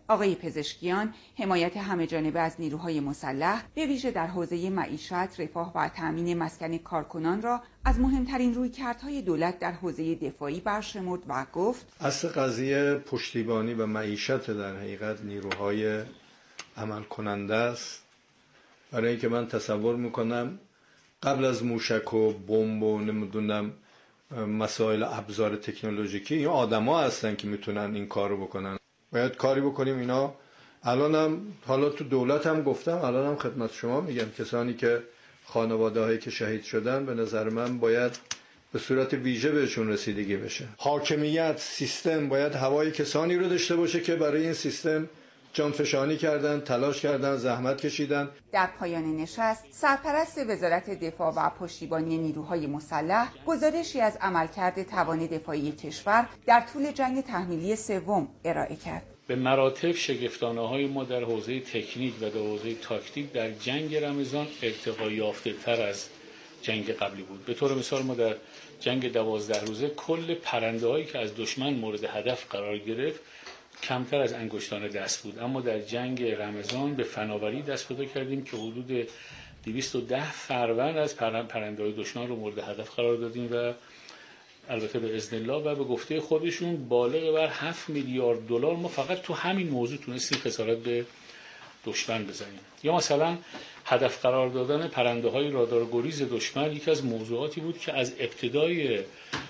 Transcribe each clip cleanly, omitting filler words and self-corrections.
آقای پزشکیان حمایت همه‌جانبه از نیروهای مسلح به ویژه در حوزه معیشت، رفاه و تأمین مسکن کارکنان را از مهمترین رویکردهای دولت در حوزه دفاعی برشمرد و گفت اصل قضیه پشتیبانی و معیشت در حقیقت نیروهای عمل کننده است. برای اینکه من تصور میکنم قبل از موشک و بمب و نمیدونم مسائل ابزار تکنولوژیکی این آدما هستن که میتونن این کارو بکنن. باید کاری بکنیم اینا. الانم حالا تو دولت هم گفتم، الانم خدمت شما میگم کسانی که خانواده هایی که شهید شدن به نظر من باید به صورت ویژه بهشون رسیدگی بشه. حاکمیت، سیستم باید هوای کسانی رو داشته باشه که برای این سیستم جانفشانی کردن، تلاش کردن، زحمت کشیدن. در پایان نشست سرپرست وزارت دفاع و پشتیبانی نیروهای مسلح گزارشی از عملکرد توان دفاعی کشور در طول جنگ تحمیلی سوم ارائه کرد. به مراتب شگفتانه‌های ما در حوزه تکنیک و در حوزه تاکتیک در جنگ رمضان ارتقا یافته‌تر از جنگ قبلی بود. به طور مثال ما در جنگ 12 روزه کل پرنده‌هایی که از دشمن مورد هدف قرار گرفت کمتر از انگشتان دست بود، اما در جنگ رمضان به فناوری دست پیدا کردیم که حدود 210 فروند از پرنده‌های دشمن رو مورد هدف قرار دادیم و البته به اذن الله و به گفته خودشون بالغ بر 7 میلیارد دلار ما فقط تو همین موضوع تونستیم خسارت به دشمن بزنیم. یا مثلا هدف قرار دادن پرنده‌های رادارگریز دشمن یکی از موضوعاتی بود که از ابتدای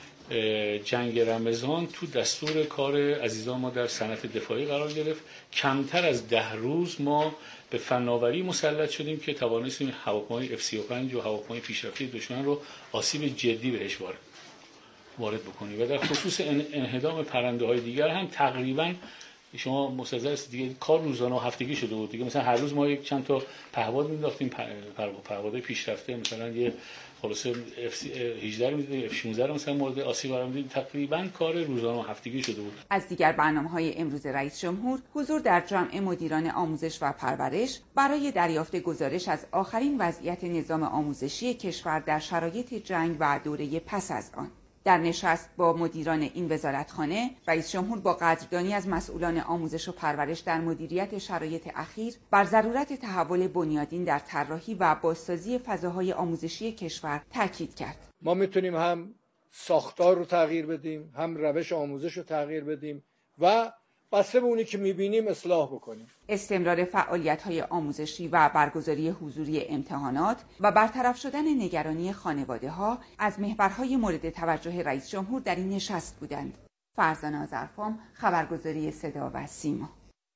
جنگ رمضان تو دستور کار عزیزان ما در صنعت دفاعی قرار گرفت. کمتر از 10 روز ما به فناوری مسلط شدیم که توانستیم هواپیمای F-35 و هواپیمای پیشرفته دشمن رو آسیب جدی بهش وارد بکنیم. و در خصوص انهدام پرنده‌های دیگر هم تقریباً شما مستحضر هستید دیگه کار روزانه و هفتگی شده بود دیگه. مثلا هر روز ما یک چند تا پهپاد می‌انداختیم، پهپادهای پیشرفته مثلا یه خلاصه F-18 می‌دیدیم، F-16 رو مثلا مورد آسیب قرار می‌دادیم. تقریباً کار روزانه و هفتگی شده بود. از دیگر برنامه‌های امروز رئیس جمهور حضور در جمع مدیران آموزش و پرورش برای دریافت گزارش از آخرین وضعیت نظام آموزشی کشور در شرایط جنگ و دوره پس از آن. در نشست با مدیران این وزارتخانه، رئیس جمهور با قدردانی از مسئولان آموزش و پرورش در مدیریت شرایط اخیر بر ضرورت تحول بنیادین در طراحی و بازسازی فضاهای آموزشی کشور تاکید کرد. ما میتونیم هم ساختار رو تغییر بدیم، هم روش آموزش رو تغییر بدیم و بسته به اونی که میبینیم اصلاح بکنیم. استمرار فعالیت‌های آموزشی و برگزاری حضوری امتحانات و برطرف شدن نگرانی خانواده‌ها از محورهای مورد توجه رئیس جمهور در این نشست بودند. فرزانه آذرفام، خبرگزاری صدا و سیما.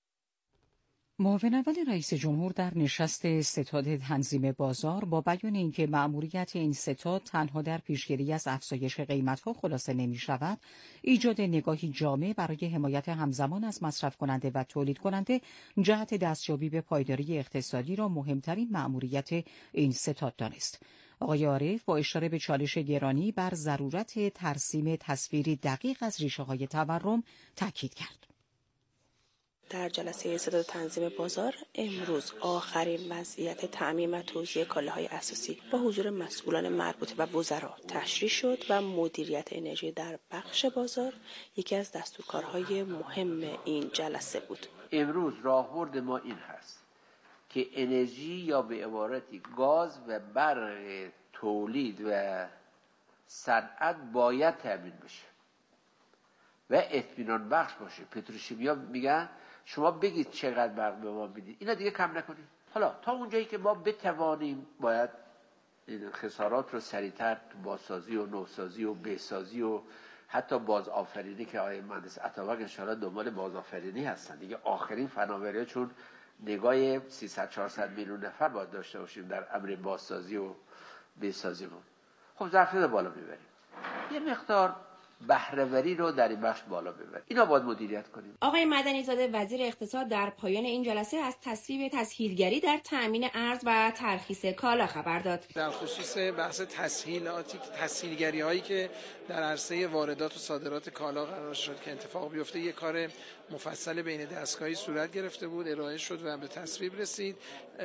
معاون اول رئیس جمهور در نشست ستاد تنظیم بازار با بیان اینکه مأموریت این ستاد تنها در پیشگیری از افزایش قیمت‌ها خلاصه نمی‌شود، ایجاد نگاهی جامع برای حمایت همزمان از مصرف کننده و تولید کننده جهت دستیابی به پایداری اقتصادی را مهمترین مأموریت این ستاد دانست. آقای عارف با اشاره به چالش گرانی بر ضرورت ترسیم تصویری دقیق از ریشه‌های تورم تاکید کرد. در جلسه ستاد تنظیم بازار امروز آخرین وضعیت تأمین و توزیع کالاهای اساسی با حضور مسئولان مربوطه و وزرا تشریح شد و مدیریت انرژی در بخش بازار یکی از دستورکارهای مهم این جلسه بود. امروز راهبرد ما این هست که انرژی یا به عبارتی گاز و برق تولید و صنعت باید تأمین بشه و اطمینان بخش باشه. پتروشیمیا میگن شما بگید چقدر برق به ما میدید، اینا دیگه کم نکنید. حالا تا اونجایی که ما بتوانیم باید این خسارات رو سریعتر تو بازسازی و نوسازی و بهسازی و حتی بازآفرینی که آقای مهندس عطابک ان شاءالله دنبال بازآفرینی هستن دیگه. آخرین فناوری‌ها چون نگاه 300-400 میلیون نفر باید داشته باشیم در امر بازسازی و بهسازی. خب ظرفیت بالا میبریم، یه مقدار بهره‌وری رو در این بخش بالا ببریم. اینا باید مدیریت کنیم. آقای مدنی زاده وزیر اقتصاد در پایان این جلسه از تصویب تسهیلگری در تأمین ارز و ترخیص کالا خبر داد. در خصوص بحث تسهیلگری هایی که در عرصه واردات و صادرات کالا قرار شد که اتفاق بیفته، یک کار مفصل بین دستگاهی صورت گرفته بود، ارائه شد و به تصویب رسید.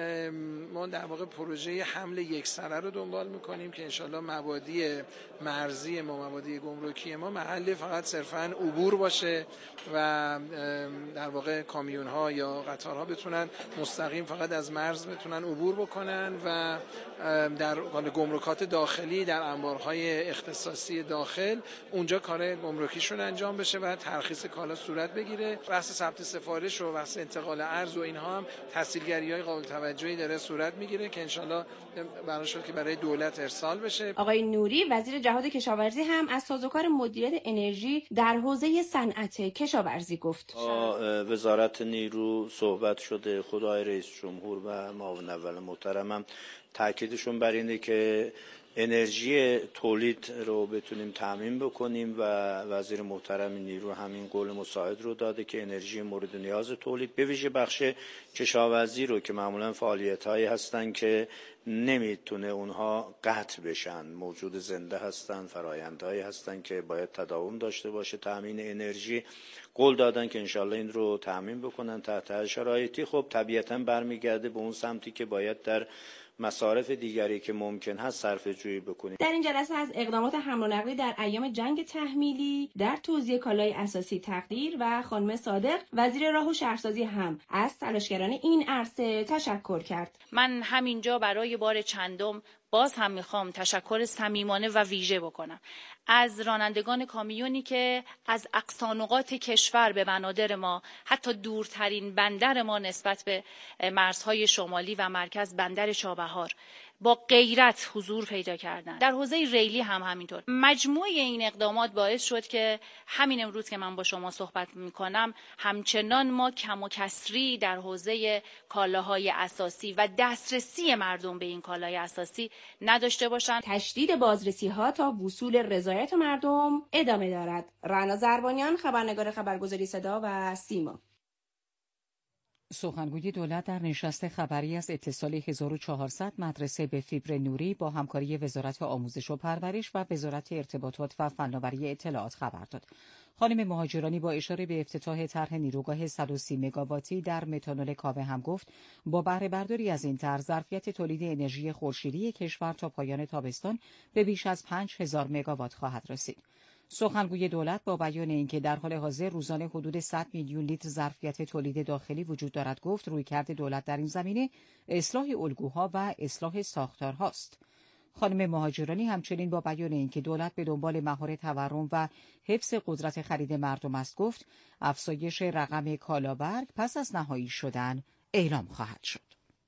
ما در واقع پروژه حمل یکسره رو دنبال میکنیم که انشالله مبادی مرزی ما، مبادی گمرکی ما محل فقط صرفاً عبور باشه و در واقع کامیون ها یا قطارها بتونن مستقیم فقط از مرز بتونن عبور بکنن و در گمرکات داخلی، در انبارهای اختصاصی داخل، اونجا کار گمرکیشون انجام بشه و ترخیص کالا صورت بگیره. بحث ثبت سفارش و بحث انتقال ارز و اینها هم تسهیلگری‌های قابل توجهی داره صورت میگیره که انشالله برای شد که برای دولت ارسال بشه. آقای نوری وزیر جهاد کشاورزی هم از سازوکار مدیریت انرژی در حوزه صنعت کشاورزی گفت. وزارت نیرو صحبت شده، خدای رئیس جمهور و معاون اول محترمم تاکیدشون بر اینه که انرژی تولید رو بتونیم تامین بکنیم و وزیر محترم نیرو همین قول مساعد رو داده که انرژی مورد نیاز تولید به ویژه بخش کشاورزی رو که معمولا فعالیت‌هایی هستن که نمیتونه اونها قطع بشن، موجود زنده هستن، فرآیندهایی هستن که باید تداوم داشته باشه. تامین انرژی قول دادن که انشالله این رو تامین بکنن تحت هر شرایطی. خب طبیعتاً برمیگرده به اون سمتی که باید در مصارف دیگری که ممکن هست صرفه جویی بکنید. در این جلسه از اقدامات حمل و نقلی در ایام جنگ تحمیلی در توزیع کالای اساسی تقدیر و خانم صادق وزیر راه و شهرسازی هم از تلاشگران این عرصه تشکر کرد. من همینجا برای بار چندم باز هم میخوام تشکر صمیمانه و ویژه بکنم از رانندگان کامیونی که از اقصا نقاط کشور به بنادر ما، حتی دورترین بندر ما نسبت به مرزهای شمالی و مرکز بندر چابهار، با غیرت حضور پیدا کردن. در حوزه ریلی هم همینطور. مجموعه این اقدامات باعث شد که همین امروز که من با شما صحبت میکنم همچنان ما کم و کسری در حوزه کالاهای اساسی و دسترسی مردم به این کالای اساسی نداشته باشند. تشدید بازرسی ها تا وصول رضایت مردم ادامه دارد. رنا زربانیان، خبرنگار خبرگزاری صدا و سیما. سخنگوی دولت در نشست خبری از اتصال 1400 مدرسه به فیبر نوری با همکاری وزارت آموزش و پرورش و وزارت ارتباطات و فناوری اطلاعات خبر داد. خانم مهاجرانی با اشاره به افتتاح طرح نیروگاه 130 مگاواتی در متانول کاوه هم گفت با بهره برداری از این طرح ظرفیت تولید انرژی خورشیدی کشور تا پایان تابستان به بیش از 5000 مگاوات خواهد رسید. سخنگوی دولت با بیان اینکه در حال حاضر روزانه حدود 100 میلیون لیتر ظرفیت تولید داخلی وجود دارد گفت رویکرد دولت در این زمینه اصلاح الگوها و اصلاح ساختارهاست. خانم مهاجرانی همچنین با بیان اینکه دولت به دنبال مهار تورم و حفظ قدرت خرید مردم است گفت افزایش رقم کالابرگ پس از نهایی شدن اعلام خواهد شد.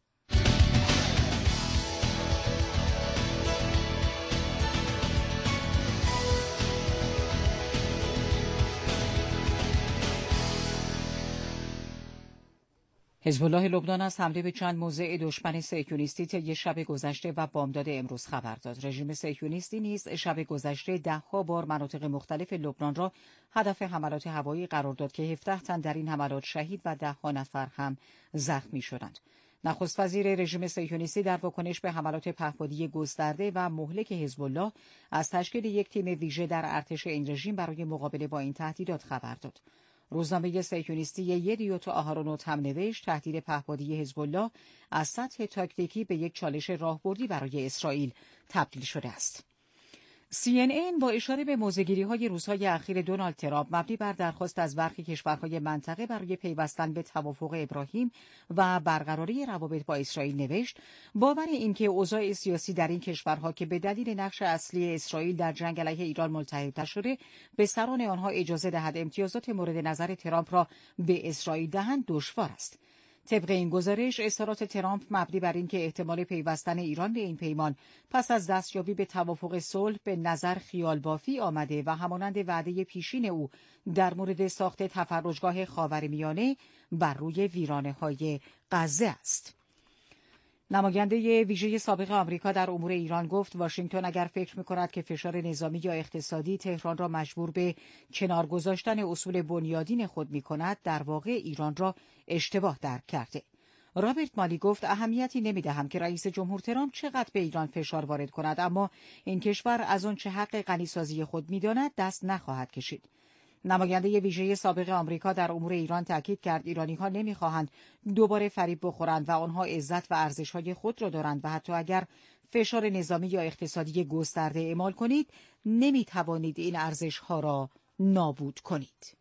حزب الله لبنان از حمله به چند موضع دشمن صهیونیستی طی شب گذشته و بامداد امروز خبر داد. رژیم صهیونیستی نیز شب گذشته 10 بار مناطق مختلف لبنان را هدف حملات هوایی قرار داد که 17 تن در این حملات شهید و 10 نفر هم زخمی شدند. نخست وزیر رژیم صهیونیستی در واکنش به حملات پهپادی گسترده و مهلک حزب الله از تشکیل یک تیم ویژه در ارتش این رژیم برای مقابله با این تهدیدات خبر داد. روزنامه صهیونیستی یدیوت آهارونوت هم نوشت تهدید پهپادی حزب الله از سطح تاکتیکی به یک چالش راهبردی برای اسرائیل تبدیل شده است. CNN با اشاره به موضع‌گیری‌های روزهای اخیر دونالد ترامپ مبنی بر درخواست از برخی کشورهای منطقه برای پیوستن به توافق ابراهیم و برقراری روابط با اسرائیل نوشت باور اینکه اوضاع سیاسی در این کشورها که به دلیل نقش اصلی اسرائیل در جنگ علیه ایران ملتهب شده به سران آنها اجازه دهد امتیازات مورد نظر ترامپ را به اسرائیل دهند دشوار است. طبق این گزارش اظهارات ترامپ مبنی بر اینکه احتمال پیوستن ایران به این پیمان پس از دستیابی به توافق صلح به نظر خیال بافی آمده و همانند وعده پیشین او در مورد ساخت تفرجگاه خاورمیانه بر روی ویرانه‌های غزه است. نماینده ویژه سابق آمریکا در امور ایران گفت واشنگتن اگر فکر می‌کند که فشار نظامی یا اقتصادی تهران را مجبور به کنار گذاشتن اصول بنیادین خود می‌کند در واقع ایران را اشتباه درک کرده. رابرت مالی گفت اهمیتی نمی‌دهم که رئیس جمهور ترامپ چقدر به ایران فشار وارد کند، اما این کشور از آنچه حق غنیسازی خود می‌داند دست نخواهد کشید. نماینده ویژه سابق آمریکا در امور ایران تاکید کرد ایرانی‌ها نمی‌خواهند دوباره فریب بخورند و آنها عزت و ارزش‌های خود را دارند و حتی اگر فشار نظامی یا اقتصادی گسترده اعمال کنید نمی‌توانید این ارزش‌ها را نابود کنید.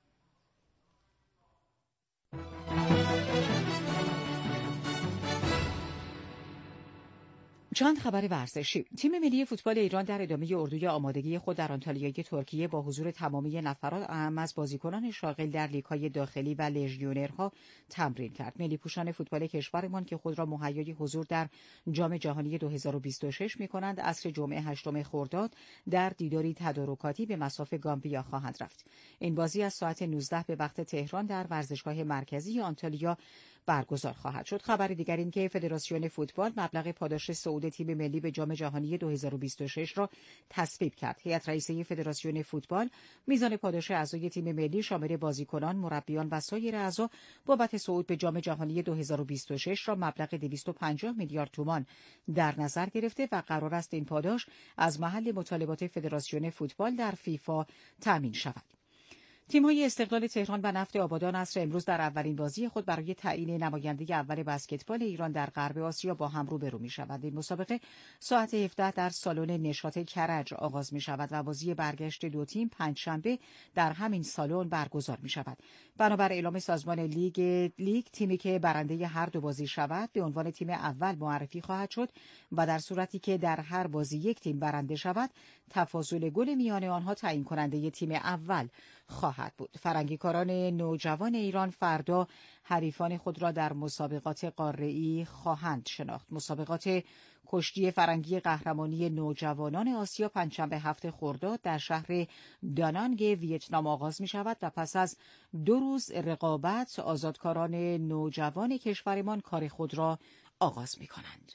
چند خبر ورزشی. تیم ملی فوتبال ایران در ادامه اردوی آمادگی خود در آنتالیای ترکیه با حضور تمامی نفرات اهم از بازیکنان شاغل در لیگ‌های داخلی و لژیونرها تمرین کرد. ملی پوشان فوتبال کشورمان که خود را مهیای حضور در جام جهانی 2026 می‌کنند، عصر جمعه 8 خرداد در دیداری تدارکاتی به مصاف گامبیا خواهند رفت. این بازی از ساعت 19 به وقت تهران در ورزشگاه مرکزی آنتالیا برگزار خواهد شد. خبر دیگر این که فدراسیون فوتبال مبلغ پاداش صعود تیم ملی به جام جهانی 2026 را تصویب کرد. هیئت رئیسه فدراسیون فوتبال میزان پاداش اعضای تیم ملی شامل بازیکنان، مربیان و سایر اعضا بابت صعود به جام جهانی 2026 را مبلغ 250 میلیارد تومان در نظر گرفته و قرار است این پاداش از محل مطالبات فدراسیون فوتبال در فیفا تامین شود. تیم‌های استقلال تهران و نفت آبادان عصر امروز در اولین بازی خود برای تعیین نماینده اول بسکتبال ایران در غرب آسیا با هم روبرو می‌شوند. این مسابقه ساعت 17 در سالن نشاط کرج آغاز می‌شود و بازی برگشت دو تیم پنجشنبه در همین سالن برگزار می‌شود. بنابر اعلام سازمان لیگ تیمی که برنده هر دو بازی شود به عنوان تیم اول معرفی خواهد شد و در صورتی که در هر بازی یک تیم برنده شود تفاضل گل میان آنها تعیین کننده تیم اول خواهد بود. فرنگیکاران نوجوان ایران فردا حریفان خود را در مسابقات قاره‌ای خواهند شناخت. مسابقات کشتی فرنگی قهرمانی نوجوانان آسیا پنجشنبه 7 خرداد در شهر دانانگ ویتنام آغاز می شود و پس از 2 روز رقابت آزادکاران نوجوان کشورمان کار خود را آغاز می کنند.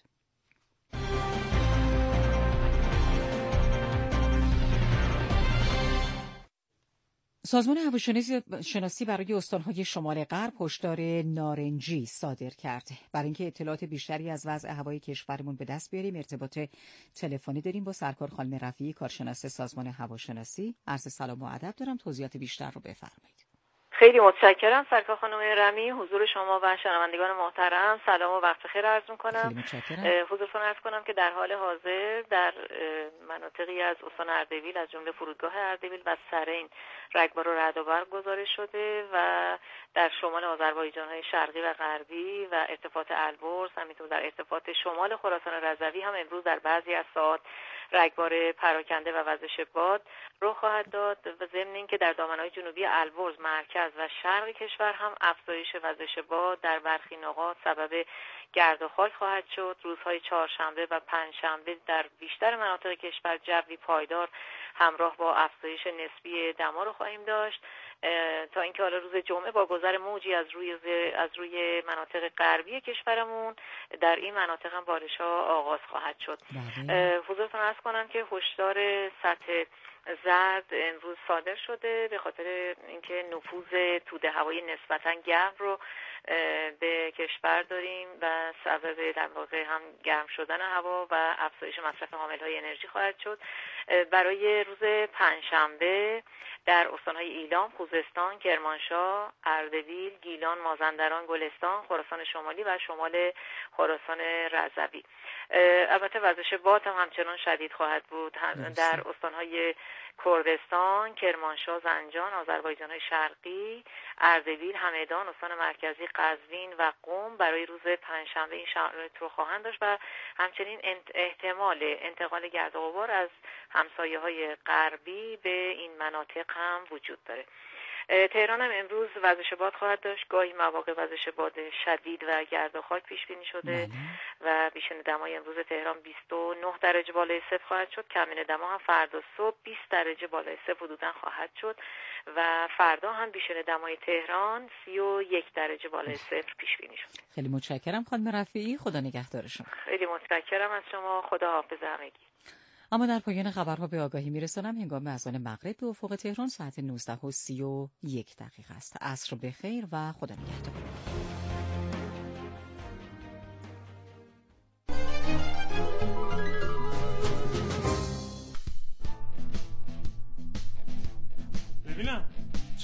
سازمان هواشناسی برای استان‌های شمال غرب هشدار نارنجی صادر کرد. برای اینکه اطلاعات بیشتری از وضع هوای کشورمون به دست بیاریم ارتباط تلفنی داریم با سرکار خانم رفیعی، کارشناس سازمان هواشناسی. عرض سلام و ادب دارم، توضیحات بیشتر رو بفرمایید. خیلی متشکرم سرکار خانم رمی، حضور شما و شنوندگان محترم سلام و وقت بخیر عرض می‌کنم. حضورتون عرض کنم که در حال حاضر در مناطقی از استان اردبیل از جمله فرودگاه اردبیل و سرین رگبار و رعد و برق گزارش شده و در شمال آذربایجان‌های شرقی و غربی و ارتفاعات البرز، همینطور در ارتفاعات شمال خراسان رضوی هم امروز در بعضی از ساعات رگبار پراکنده و وزش باد رخ خواهد داد و ضمن اینکه در دامنه‌های جنوبی البرز، مرکز و شرق کشور هم افزایش وزش باد در برخی نقاط سبب گرد و خاک خواهد شد. روزهای چهارشنبه و پنجشنبه در بیشتر مناطق کشور جوی پایدار همراه با افزایش نسبی دما رو خواهیم داشت تا اینکه حالا روز جمعه با گذر موجی از روی مناطق غربی کشورمون در این مناطق هم بارش‌ها آغاز خواهد شد. حضورتون عرض کنم که هشدار سطح زرد امروز صادر شده به خاطر اینکه نفوذ توده هوایی نسبتاً گرم رو به کشور داریم و سبب در واقع هم گرم شدن هوا و افزایش مصرف حامل‌های انرژی خواهد شد. برای روز پنجشنبه در استان‌های ایلام، خوزستان، کرمانشاه، اردبیل، گیلان، مازندران، گلستان، خراسان شمالی و شمال خراسان رضوی. البته وزش باد هم همچنان شدید خواهد بود در استان‌های کردستان، کرمانشاه، زنجان، آذربایجان‌های شرقی، اردبیل، همدان، استان مرکزی، قزوین و قم برای روز پنجشنبه این شرایط رو خواهند داشت و همچنین احتمال انتقال گرد و غبار از همسایه‌های غربی به این مناطق هم وجود داره. تهران هم امروز وزش باد خواهد داشت، گاهی مواقع وزش باد شدید و گرد و خاک پیش بینی شده و بیشتر دمای امروز تهران 29 درجه بالای صفر خواهد شد. کمین دما هم فردا صبح 20 درجه بالای صفر حدوداً خواهد شد و فردا هم بیشتر دمای تهران 31 درجه بالای صفر پیش بینی شد. خیلی متشکرم خانم رفیعی، خدا نگهدار شما. خیلی متشکرم از شما، خدا حافظ همگی. اما در پایان خبرها به آگاهی میرسانم هنگام اذان مغرب به افق تهران ساعت 19:31 است. عصر بخیر و خدا نگهدار. ببینم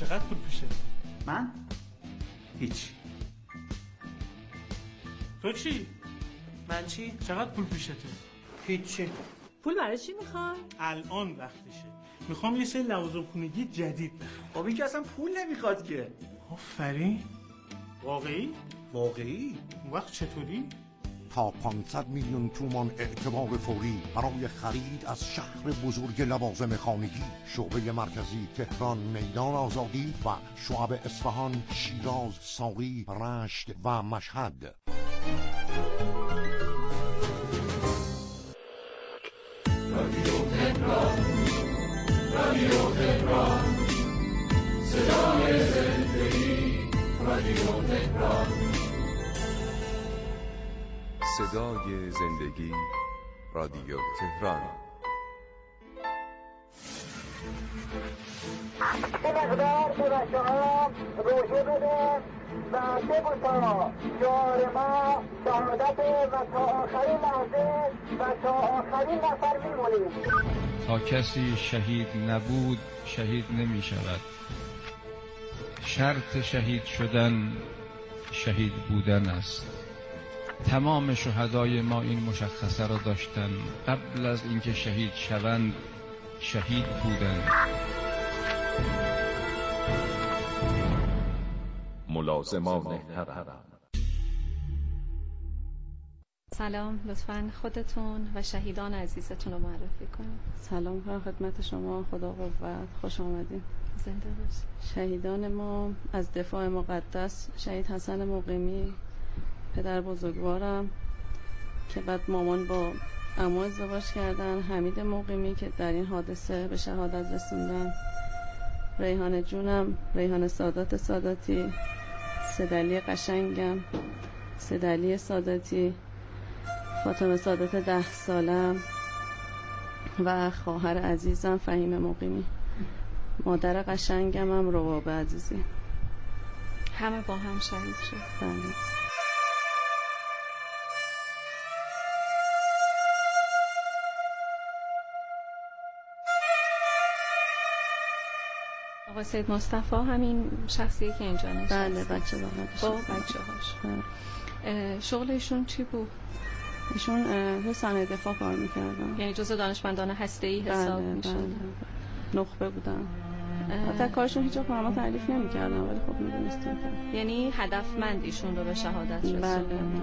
تو چی؟ من چی؟ چقدر پول پیشته؟ هیچی. پول برای چی میخوای؟ الان وقتشه. میخوام یه سری لوازم خونگی جدید بخرم. خب این که اصلا پول نمیخواد که. آفرین. واقعی؟ واقعی؟ اون وقت چطوری؟ تا 500 میلیون تومان اعتبار فوری برای خرید از شهر بزرگ لوازم خانگی. شعبه مرکزی تهران، میدان آزادی و شعب اصفهان، شیراز، ساری، رشت و مشهد. رادیو تهران، رادیو تهران، صدای زندگی. رادیو تهران، صدای زندگی. رادیو تهران. این مقدار به بچه ها روژه بده و بگوشا شعار ما شهادت و تا آخرین لحظه و تا آخرین نفر میمونیم. تا کسی شهید نبود شهید نمی شود. شرط شهید شدن شهید بودن است. تمام شهدای ما این مشخصه را داشتند. قبل از اینکه شهید شوند شهید بودند. ملازمان حرم. سلام، لطفاً خودتون و شهیدان عزیزتون رو معرفی کنید. سلام کنم خدمت شما، خدا قوت، خوش آمدین. زنده باشید. شهیدان ما از دفاع مقدس، شهید حسن مقیمی پدر بزرگوارم که بعد مامان با عمو ازدواج کردن، حمید مقیمی که در این حادثه به شهادت رسوندن، ریحانه جونم، ریحانه ساداتی، سدلی قشنگم، سدلی ساداتی، فاطمه سادات 10 سالم و خواهر عزیزم فهیم مقیمی، مادر قشنگم هم روابه عزیزی. همه با هم شهید شد. بله. آقای سید مصطفی همین شخصیه که اینجا نشسته؟ بله، بچه با بچه هاش. شغل ایشون چی بود؟ ایشون تو صنایع دفاع کار میکردن. یعنی جزء دانشمندان هسته‌ای حساب میشدن. نخبه بودن. حتی کارشون هیچ وقت ما تعریف نمی‌کردن ولی خب می‌دونستیم که یعنی هدفمند ایشون رو به شهادت رسوندن.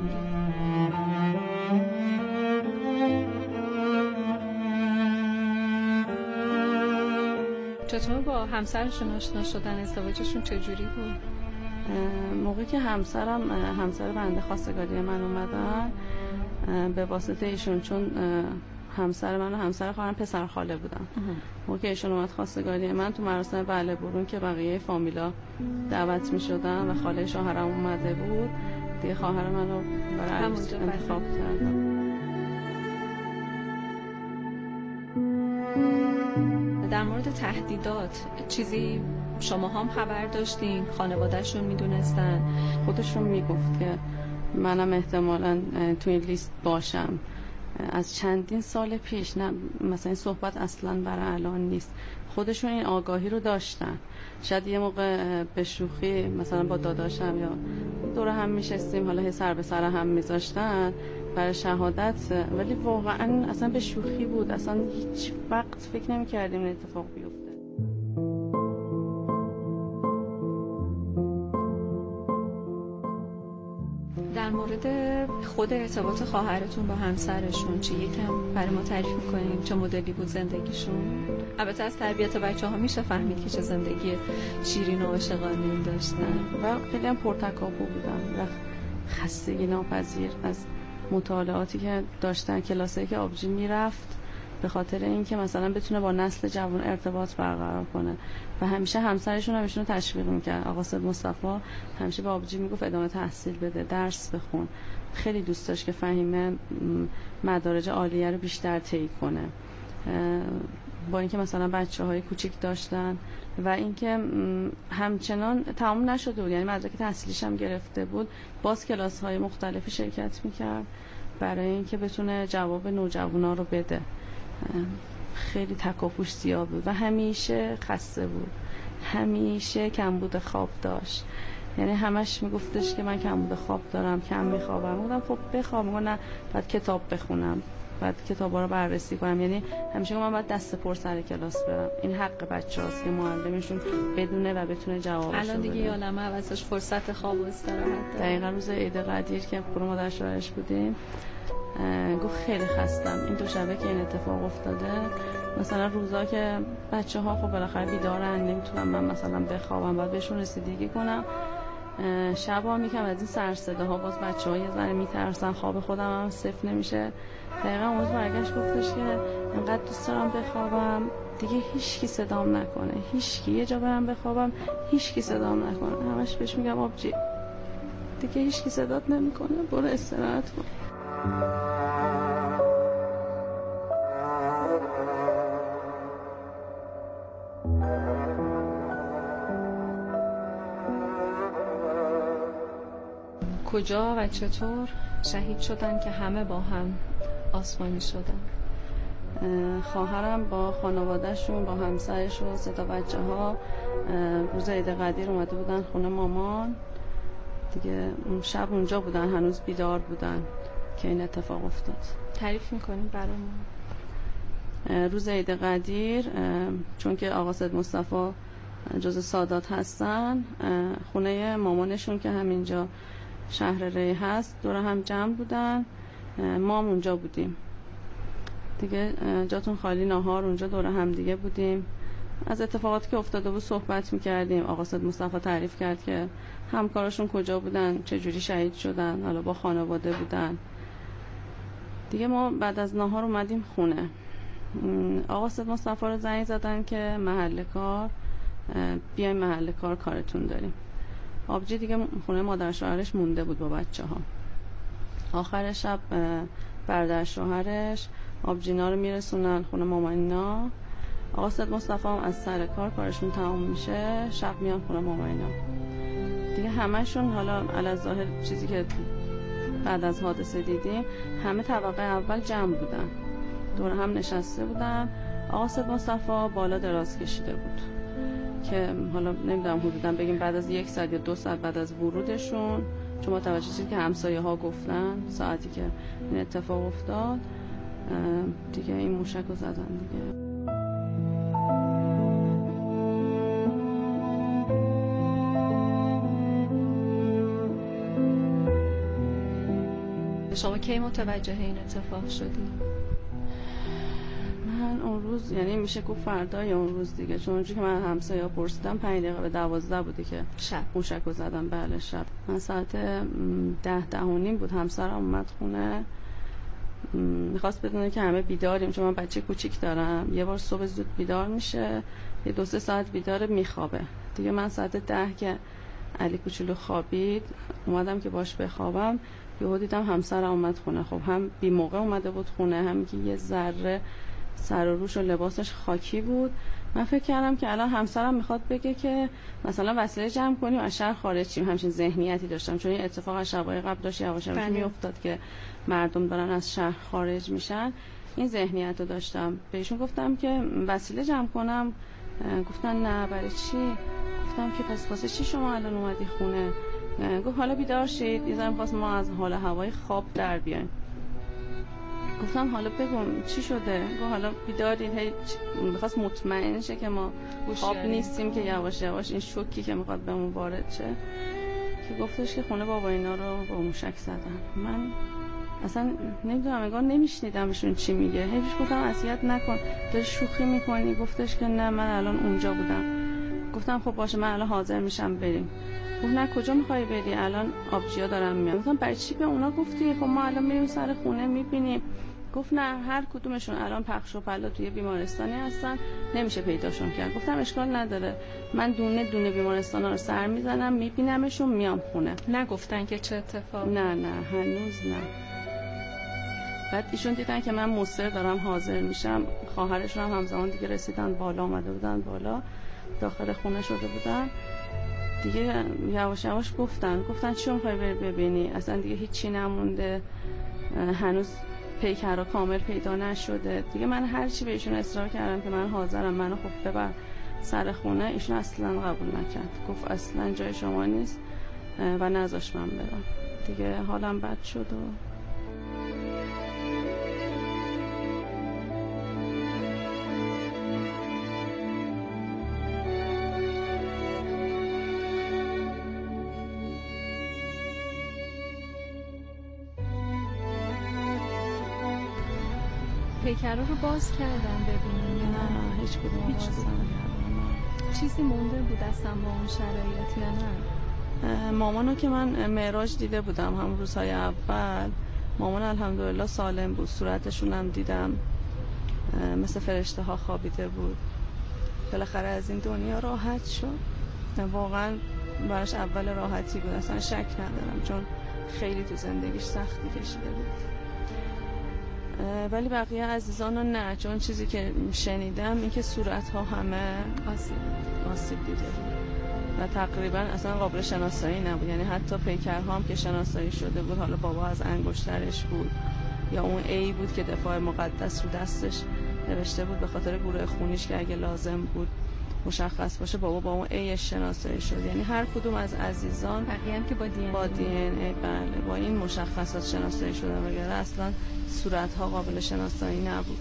چطور با همسرشون آشنا شدن؟ ازدواجشون چجوری بود؟ موقعی که همسر بنده خواستگاری من اومدن به واسطه ایشون، چون همسر من و همسر خواهرم پسر خاله بودن. موقعی که ایشون اومد خواستگاری من تو مراسم بله برون که بقیه فامیلا دعوت می شدن و خاله شوهرم اومده بود، دیگه خواهر من رو برای عروس انتخاب کردم. در مورد تهدیدات چیزی شما هم خبر داشتین؟ خانواده‌شون میدونستن؟ خودشون میگفت که منم احتمالاً توی این لیست باشم. از چندین سال پیش، نه مثلا این صحبت اصلاً برای الان نیست، خودشون این آگاهی رو داشتن. شاید یه موقع به شوخی مثلا با داداشم یا دور هم میشستیم، حالا سر به سر هم میذاشتن برای شهادت، ولی واقعا اصلا به شوخی بود، اصلا هیچ وقت فکر نمی‌کردیم این اتفاق بیفته. در مورد خود ارتباط خواهرتون با همسرشون چی یکم برای ما تعریف میکنین؟ چه مدلی بود زندگیشون؟ البته از تربیت بچه‌ها میشه فهمید که چه زندگی شیرین و عاشقانه‌ای داشتن و خیلی هم پرتکاپو بودن و خستگی ناپذیر از مطالعاتی که داشتن. کلاسایی که آبجی میرفت به خاطر اینکه مثلا بتونه با نسل جوان ارتباط برقرار کنه و همیشه همسرشون هم ایشونو تشویق میکرد. آقا سید مصطفی همیشه به آبجی میگفت ادامه تحصیل بده، درس بخون. خیلی دوست داشت که فهیمه مدارج عالیه رو بیشتر طی کنه، با اینکه مثلا بچه‌های کوچیک داشتن و اینکه همچنان تمام نشده بود، یعنی مدرک تحصیلیش هم گرفته بود، باز کلاس‌های مختلفی شرکت میکرد برای اینکه بتونه جواب نوجوانا رو بده. خیلی تکاپوش زیاد بود و همیشه خسته بود، همیشه کمبود خواب داشت، یعنی همش میگفتش که من کمبود خواب دارم، کم میخوابم. گفتم خب بخواب. نه بعد کتاب بخونم، بعد کتابا رو بررسی کنم. یعنی همیشه من باید دست پر سر کلاس برم. این حق بچه‌هاست که معلمشون بدونه و بتونه جوابش بده. الان دیگه عالمه عوضش فرصت خواب و استراحت داره. دقیقاً روز عید قدیر که خونه مادر شوهرش بودیم گفت خیلی خستم، این 2 شبه که این اتفاق افتاده. مثلا روزا که بچه‌ها خب بالاخره بیدارن، نمیتونم من مثلا بخوابم، باید بهشون رسیدگی کنم. شبا میگم از این سر صداها باز بچه‌ها یه ذره میترسن، خواب خودم هم صفر نمیشه. دقیقاً اون برگشت گفتش که انقدر دوست دارم بخوابم دیگه هیچکی صدام نکنه، هیچکی، یه جا برم بخوابم هیچکی صدام نکنه. همش بهش میگم آبجی دیگه هیچکی صدات نمیکنه، برو استراحت کن. کجا و چطور شهید شدن که همه با هم آسمانی شدن؟ خواهرم با خانوادهشون، با همسرش و 3 تا بچه‌ها روز عید قدیر اومده بودن خونه مامان. دیگه اون شب اونجا بودن، هنوز بیدار بودن که این اتفاق افتاد. تعریف میکنیم برامون؟ روز عید قدیر چون که آقا سید مصطفی جز سادات هستن، خونه مامانشون که همینجا شهر ری هست دور هم جمع بودن، ما هم اونجا بودیم دیگه. جاتون خالی، ناهار اونجا دور هم دیگه بودیم. از اتفاقاتی که افتاده بود صحبت میکردیم. آقا سید مصطفی تعریف کرد که همکاراشون کجا بودن، چجوری شهید شدن، حالا با خانواده بودن دیگه. ما بعد از ناهار اومدیم خونه. آقا سید مصطفی رو زنگ زدن که محل کار بیایم محل کار، کارتون داریم. آبجی دیگه خونه مادر شوهرش مونده بود با بچه‌ها. آخر شب برادر شوهرش آبجینا رو میرسونن خونه مامانینا. آقا سید مصطفی هم از سر کارشون تمام میشه، شب میان خونه مامانینا دیگه. همشون حالا علاوه چیزی که بعد از حادثه دیدیم، همه طبقه اول جمع بودن، دور هم نشسته بودن. آقا سید مصطفی بالا دراز کشیده بود که حالا نمیدونم حدوداً بگیم بعد از 1 ساعت یا 2 ساعت بعد از ورودشون، چون متوجه شدیم که همسایه ها گفتن ساعتی که این اتفاق افتاد دیگه این موشک رو زدن دیگه. شما کی متوجه این اتفاق شدی؟ من اون روز، یعنی میشه گفت فردای اون روز دیگه، چون اونجوری که من همسایه ها پرسیدم 5 دقیقه به 12 بودی که شب موشک رو زدم. بله شب. من ساعت 10:10 بود همسرم اومد خونه، میخواست بدونه که همه بیداریم، چون من بچه کوچیک دارم. یه بار صبح زود بیدار میشه، یه 2-3 ساعت بیداره میخوابه دیگه. من ساعت 10 که علی کوچولو خوابید اومدم که باش بخوابم، یهو دیدم همسرم اومد خونه. خب هم بی موقع اومده بود خونه، هم که یه ذره سر و روش و لباسش خاکی بود. من فکر کردم که الان همسرم میخواد بگه که مثلا وسیله جمع کنیم از شهر خارج شیم. همچین ذهنیتی داشتم، چون این اتفاق از شبای قبل داشت یواش یواش میافتاد که مردم دارن از شهر خارج میشن. این ذهنیت رو داشتم. بهشون گفتم که وسیله جمع کنم، گفتن نه. برای چی؟ گفتم که پس واسه چی شما الان اومدی خونه؟ گفت حالا بیدار شید، یه ذره می‌خواست ما از حال هوای خواب در بیایم. گفتم حالا بگم چی شده؟ گفت حالا بیدارید. هی می‌خواست مطمئن شه که ما خواب نیستیم، که یواش یواش این شوکی که می‌خواد بهمون وارد شه، که گفتش که خونه بابا اینا رو با موشک زدن. من اصلا نمیدونم، انگار نمیشنیدمشون چی میگه. هی بهش گفتم اذیت نکن، داری شوخی میکنی. گفتش که نه من الان اونجا بودم. گفتم خب باشه من الان حاضر میشم بریم. گفت نه کجا میخوای بری؟ الان آبجیا دارن میان. گفتم برای چی به اونا گفتی؟ خب ما الان میریم سر خونه میبینیم. گفت نه هر کدومشون الان پخش و پلا توی بیمارستانی هستن، نمیشه پیداشون کرد. گفتم اشکال نداره، من دونه دونه بیمارستانا رو سر میزنم میبینمشون میام خونه. نگفتن که چه اتفاقی؟ نه هنوز نه. بعد ایشون دیدن که من مصر دارم حاضر میشم، خواهرشون هم همزمان دیگه رسیدن بالا، اومده بودن بالا، داخل خونه شده بودن دیگه. یواش یواش گفتن چی میخوای بری ببینی؟ اصلا دیگه هیچی نمونده، هنوز پیکرها کامل پیدا نشده دیگه. من هر چی بهشون اصرار کردم که من حاضرم، منو خب ببر سر خونه، ایشون اصلا قبول نکرد. گفت اصلا جای شما نیست، و نذاشت من برم دیگه. حالم بد شد و پیکره رو باز کردم ببینیم؟ نه هیچ کدوم باز نکردم. چیزی مونده بود اصلا با اون شرایط یا نه؟ مامانو که من معراج دیده بودم همون روزهای اول. مامان الحمدلله سالم بود، صورتشون هم دیدم مثل فرشته ها خوابیده بود. بالاخره از این دنیا راحت شد. واقعا براش اول راحتی بود، اصلا شک ندارم، چون خیلی تو زندگیش سختی کشیده بود. ولی بقیه عزیزانو نه، چون چیزی که شنیدم این که صورت‌ها همه آسیب دیده بود و تقریبا اصلا قابل شناسایی نبود. یعنی حتی پیکرها هم که شناسایی شده بود، حالا بابا از انگشترش بود یا اون ای بود که دفاع مقدس رو دستش نوشته بود به خاطر گروه خونیش که اگه لازم بود مشخص باشه، بابا با اون ای شناسایی شد. یعنی هر کدوم از عزیزان بقیه هم که با دی ان ای بله با این مشخصات شناسایی شدن، وگرنه اصلا صورت‌ها قابل شناسایی نبود.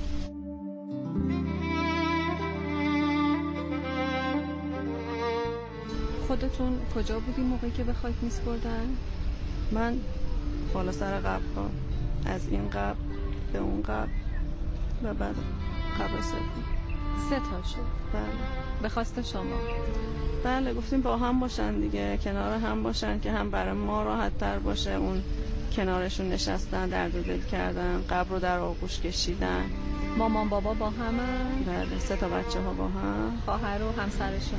خودتون کجا بودی موقعی که به خاک میسپردن؟ من بالا سر قبرها، از این قبر به اون قبر و بعد قبر سوم. 3 تا شد. بله. به خواست شما؟ بله گفتیم با هم باشن دیگه، کنار هم باشن که هم برای ما راحت تر باشه. اون کنارشون نشستن، درد و دل کردن، قبر رو در آغوش کشیدن. مامان بابا با هم؟ بله 3 تا بچه ها با هم، خواهر و همسرشون.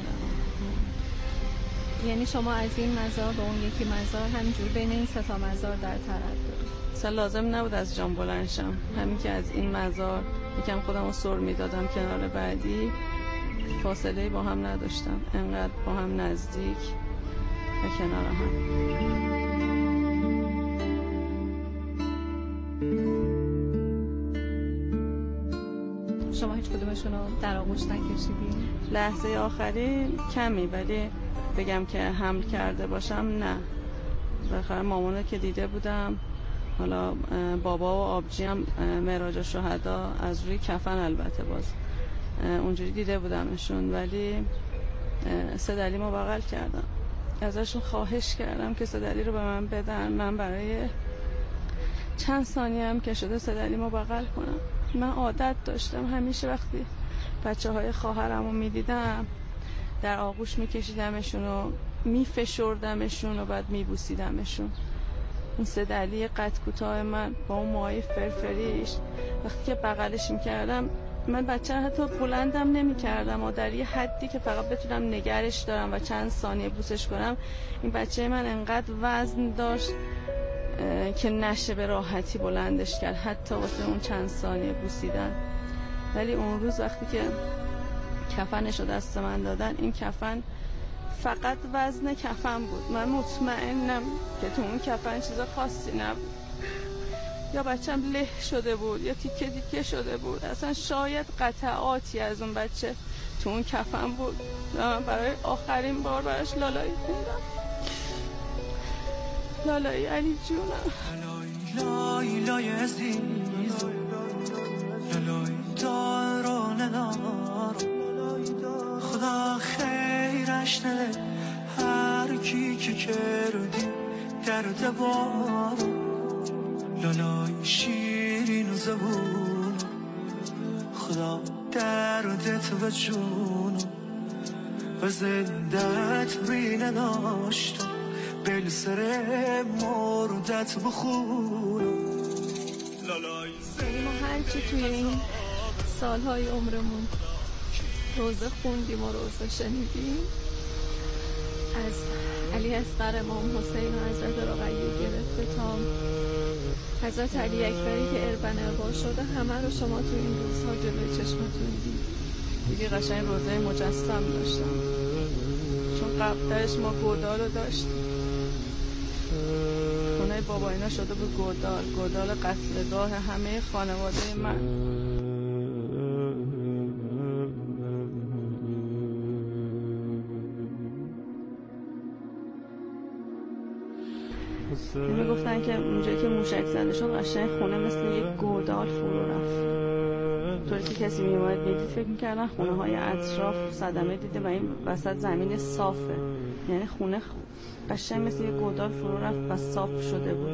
یعنی شما از این مزار به اون یکی مزار همینجور بین این 3 تا مزار در تردد؟ اصلا لازم نبود از جام بلند شم، همین که از این مزار یکم خودم رو سر میدادم کنار بعدی، فاصله با هم نداشتم، انقدر با هم نزدیک و کنار هم. شما هیچ کدومشون رو در آغوش نکشیدین؟ لحظه آخری کمی، ولی بگم که حمل کرده باشم نه. بالاخره مامانو که دیده بودم، حالا بابا و آبجی هم معراج شهدا از روی کفن البته باز اونجوری دیده بودمشون، ولی صدلیمو بغل کردم، ازشون خواهش کردم که صدلی رو به من بدن. من برای چند ثانیه هم که شده صدلیمو بغل کنم. من عادت داشتم همیشه وقتی بچه‌های خواهرمو میدیدم در آغوش میکشیدمشون و میفشردمشون و بعد میبوسیدمشون. اون صدلی قد کوتاه من با اون موهای فرفریش وقتی که بغلش میکردم، من بچه حتی بلندم نمیکردم و در یه حدی که فقط بتونم نگرش دارم و چند ثانیه بوسش کنم. این بچه من انقدر وزن داشت که نشه به راحتی بلندش کرد، حتی واسه اون چند ثانیه بوسیدن. ولی اون روز وقتی که کفنشو دست من دادن، این کفن فقط وزن کفن بود. من مطمئنم که تو اون کفن چیز خاصی نبود، یا بچم له شده بود یا تیکه تیکه شده بود، اصلا شاید قطعاتی از اون بچه تو اون کفن بود. من برای آخرین بار براش لالایی خوندم. لالایی علی جونم، لالایی لای عزیز، لالایی دارانه دارم، خدا خیرش نده هر کی که کردی درد بارم، لالای شیرین و زبون، خدا دردت و جون و زندت بی نداشتم، بل سر مردت بخونم. ما هرچی توی این سالهای عمرمون روزه خوندیم و روزه شنیدیم، از علی اصغر امام حسین و حضرت رقیه گرفته تا حضرت علی اکبری که اربن اربا شده، همه رو شما تو این روزها جلوی چشمتون دید. دیگه قشنگ روزه مجسم داشتم، چون قبلش ما گودال رو داشتیم. خونه بابا اینا شده بود گودال قتلگاه همه خانواده من. میگفتن که اونجایی که موشک زده شد قشنگ خونه مثل یک گودال فرو رفت. طوری که کسی میومد میدید فکر میکردن خونه های اطراف صدمه دیده و این وسط زمین صافه، یعنی خونه قشنگ مثل یک گودال فرو رفت و صاف شده بود.